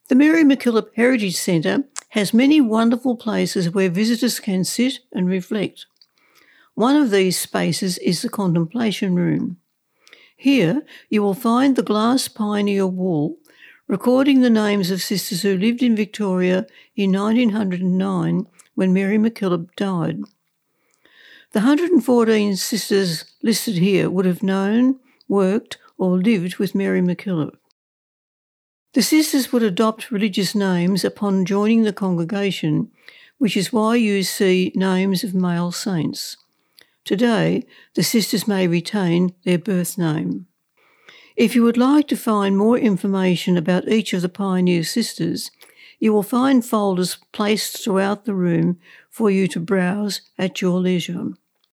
The Mary MacKillop Heritage Centre has many wonderful places where visitors can sit and reflect. One of these spaces is the Contemplation Room. Here you will find the glass pioneer wall recording the names of sisters who lived in Victoria in 1909 when Mary MacKillop died. The 114 sisters listed here would have known, worked or lived with Mary MacKillop. The sisters would adopt religious names upon joining the congregation, which is why you see names of male saints. Today, the sisters may retain their birth name. If you would like to find more information about each of the pioneer sisters, you will find folders placed throughout the room for you to browse at your leisure.